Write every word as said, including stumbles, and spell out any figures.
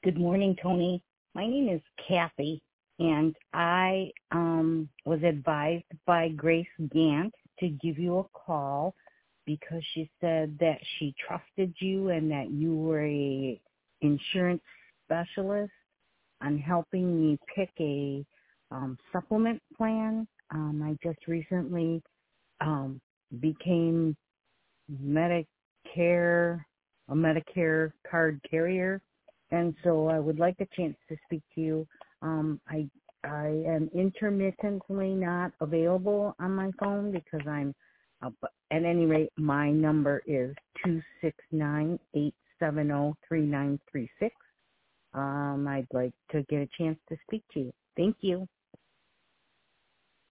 Good morning, Tony. My name is Kathy, and I um, was advised by Grace Gant to give you a call because she said that she trusted you and that you were a insurance specialist on helping me pick a um, supplement plan. Um, I just recently um, became Medicare, a Medicare card carrier, and so I would like a chance to speak to you. Um, I I am intermittently not available on my phone because I'm, uh, at any rate, my number is two six nine, eight seven zero, three nine three six. Um, I'd like to get a chance to speak to you. Thank you.